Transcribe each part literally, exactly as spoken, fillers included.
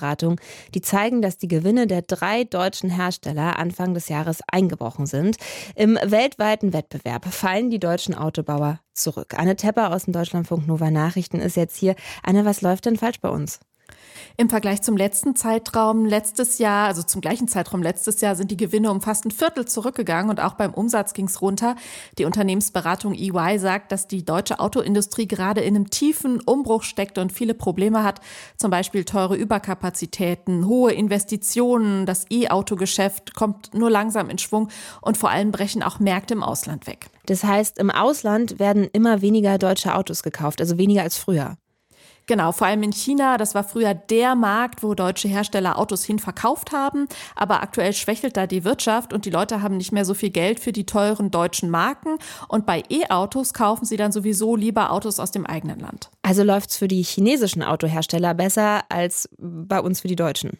Unternehmensberatung, die zeigen, dass die Gewinne der drei deutschen Hersteller Anfang des Jahres eingebrochen sind. Im weltweiten Wettbewerb fallen die deutschen Autobauer zurück. Anne Tepper aus dem Deutschlandfunk Nova Nachrichten ist jetzt hier. Anne, was läuft denn falsch bei uns? Im Vergleich zum letzten Zeitraum letztes Jahr, also zum gleichen Zeitraum letztes Jahr, sind die Gewinne um fast ein Viertel zurückgegangen und auch beim Umsatz ging es runter. Die Unternehmensberatung E Y sagt, dass die deutsche Autoindustrie gerade in einem tiefen Umbruch steckt und viele Probleme hat. Zum Beispiel teure Überkapazitäten, hohe Investitionen, das E-Auto-Geschäft kommt nur langsam in Schwung und vor allem brechen auch Märkte im Ausland weg. Das heißt, im Ausland werden immer weniger deutsche Autos gekauft, also weniger als früher. Genau, vor allem in China. Das war früher der Markt, wo deutsche Hersteller Autos hin verkauft haben. Aber aktuell schwächelt da die Wirtschaft und die Leute haben nicht mehr so viel Geld für die teuren deutschen Marken. Und bei E-Autos kaufen sie dann sowieso lieber Autos aus dem eigenen Land. Also läuft's für die chinesischen Autohersteller besser als bei uns für die deutschen?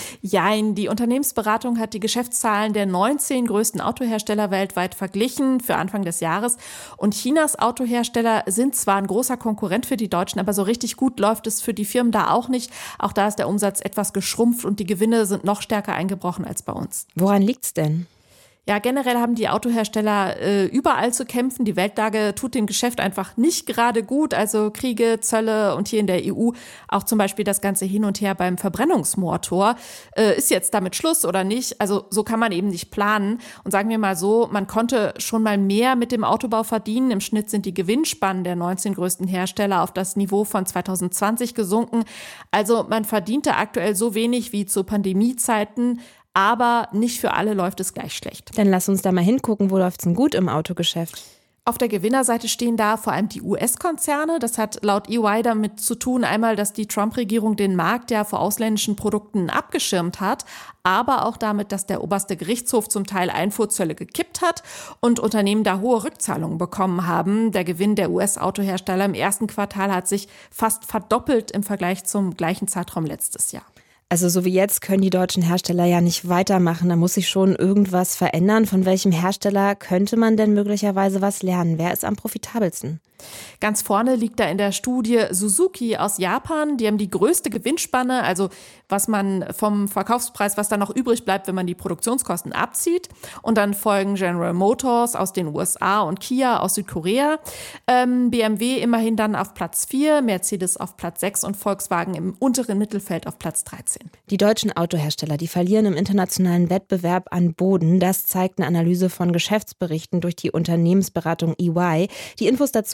Jein, die Unternehmensberatung hat die Geschäftszahlen der neunzehn größten Autohersteller weltweit verglichen für Anfang des Jahres. Und Chinas Autohersteller sind zwar ein großer Konkurrent für die Deutschen, aber so richtig gut läuft es für die Firmen da auch nicht. Auch da ist der Umsatz etwas geschrumpft und die Gewinne sind noch stärker eingebrochen als bei uns. Woran liegt's denn? Ja, generell haben die Autohersteller äh, überall zu kämpfen. Die Weltlage tut dem Geschäft einfach nicht gerade gut. Also Kriege, Zölle und hier in der E U auch zum Beispiel das ganze Hin und Her beim Verbrennungsmotor. Äh, ist jetzt damit Schluss oder nicht? Also so kann man eben nicht planen. Und sagen wir mal so, man konnte schon mal mehr mit dem Autobau verdienen. Im Schnitt sind die Gewinnspannen der neunzehn größten Hersteller auf das Niveau von zwanzig zwanzig gesunken. Also man verdiente aktuell so wenig wie zu Pandemiezeiten. Aber nicht für alle läuft es gleich schlecht. Dann lass uns da mal hingucken, wo läuft's denn gut im Autogeschäft? Auf der Gewinnerseite stehen da vor allem die U S-Konzerne. Das hat laut E Y damit zu tun, einmal, dass die Trump-Regierung den Markt ja vor ausländischen Produkten abgeschirmt hat, aber auch damit, dass der oberste Gerichtshof zum Teil Einfuhrzölle gekippt hat und Unternehmen da hohe Rückzahlungen bekommen haben. Der Gewinn der U S-Autohersteller im ersten Quartal hat sich fast verdoppelt im Vergleich zum gleichen Zeitraum letztes Jahr. Also so wie jetzt können die deutschen Hersteller ja nicht weitermachen. Da muss sich schon irgendwas verändern. Von welchem Hersteller könnte man denn möglicherweise was lernen? Wer ist am profitabelsten? Ganz vorne liegt da in der Studie Suzuki aus Japan. Die haben die größte Gewinnspanne, also was man vom Verkaufspreis, was da noch übrig bleibt, wenn man die Produktionskosten abzieht. Und dann folgen General Motors aus den U S A und Kia aus Südkorea. Ähm, B M W immerhin dann auf Platz vier, Mercedes auf Platz sechs und Volkswagen im unteren Mittelfeld auf Platz dreizehn. Die deutschen Autohersteller, die verlieren im internationalen Wettbewerb an Boden. Das zeigt eine Analyse von Geschäftsberichten durch die Unternehmensberatung E Y. Die Infos dazu